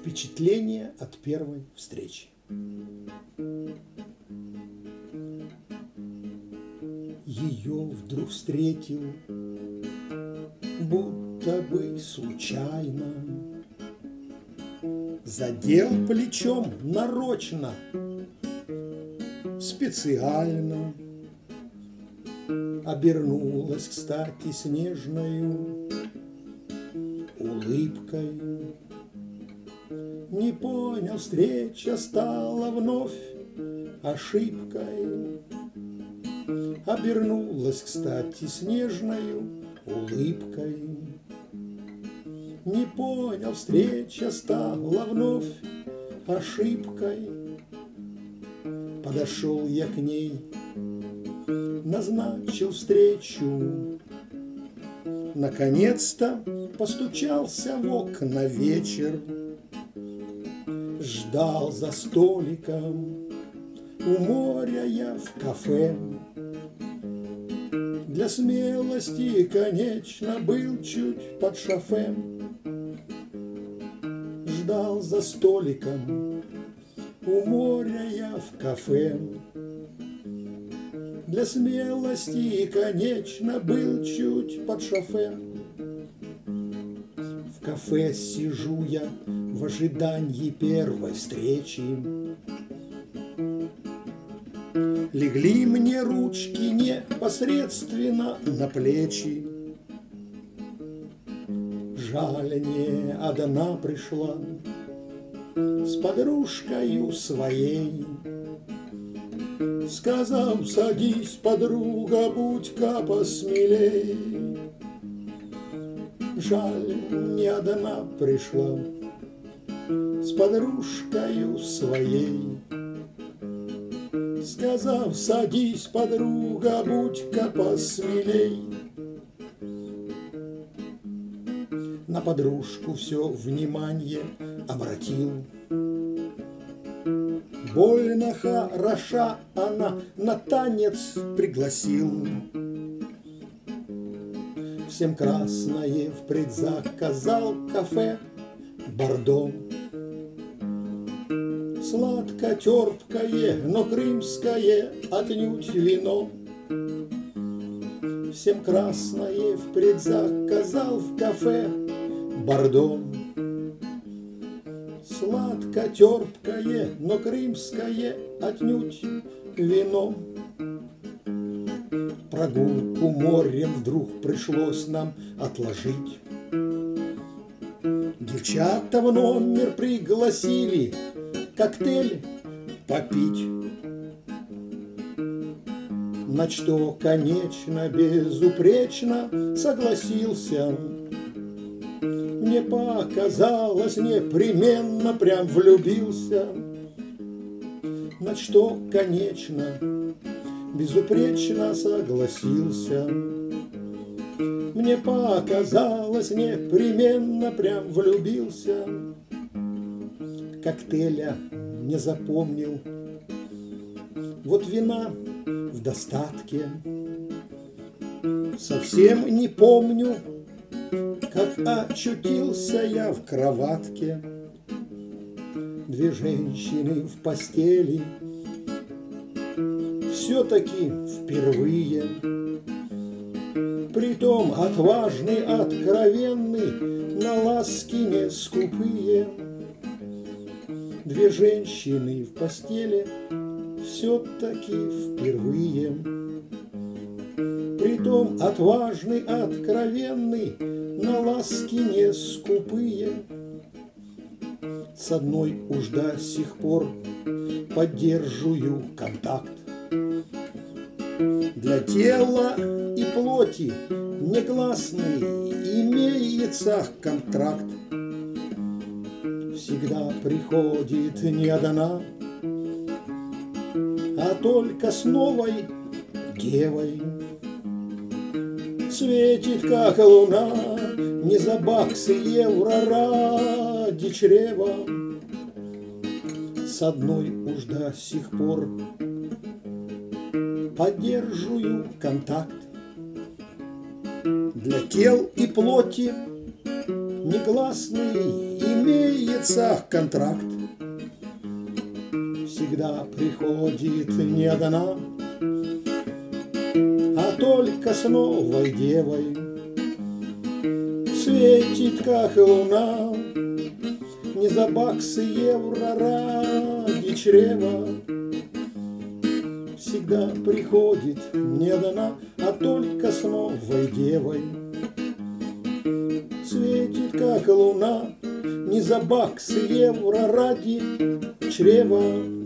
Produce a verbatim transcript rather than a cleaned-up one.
Впечатление от первой встречи. Ее вдруг встретил, будто бы случайно, задел плечом нарочно, специально. Обернулась, кстати, с нежною улыбкой. Не понял, встреча стала вновь ошибкой. Обернулась, кстати, с нежною улыбкой. Не понял, встреча стала вновь ошибкой. Подошел я к ней, назначил встречу. Наконец-то постучался в окна вечер. Ждал за столиком у моря я в кафе. Для смелости, конечно, был чуть под шофе. Ждал за столиком у моря я в кафе. Для смелости, конечно, был чуть под шофе. В кафе сижу я в ожидании первой встречи. Легли мне ручки непосредственно на плечи. Жаль, не одна пришла с подружкою своей. Сказал: садись, подруга, будь-ка посмелей. Жаль, не одна пришла с подружкою своей. Сказав: садись, подруга, будь-ка посмелей. На подружку все внимание обратил. Больно хороша она, на танец пригласил. Всем красное впредь заказал кафе Бордо. Сладко-терпкое, но крымское отнюдь вино. Всем красное впредь заказал в кафе Бордо. Сладко-терпкое, но крымское отнюдь вино. Прогулку морем вдруг пришлось нам отложить. Девчата в номер пригласили коктейль попить. На что, конечно, безупречно согласился. Мне показалось, непременно прям влюбился. На что, конечно, безупречно согласился. Мне показалось, непременно прям влюбился. Коктейля не запомнил, вот вина в достатке. Совсем не помню, как очутился я в кроватке. Две женщины в постели, все-таки впервые. Притом отважный, откровенный, на ласки не скупые. Две женщины в постели, все-таки впервые. Притом отважный, откровенный, на ласки не скупые. С одной уж до сих пор поддерживаю контакт. Для тела и плоти негласный имеется контракт. Всегда приходит не одна, а только с новой девой. Светит, как луна, не за баксы, евро ради чрева. С одной уж до сих пор поддерживаю контакт. Для тел и плоти негласный имеется контракт. Всегда приходит не одна, а только с новой девой. Светит, как луна, не за баксы, евро ради чрева. Всегда приходит не одна, а только с новой девой. Светит, как луна, не за баксы, евро ради чрева.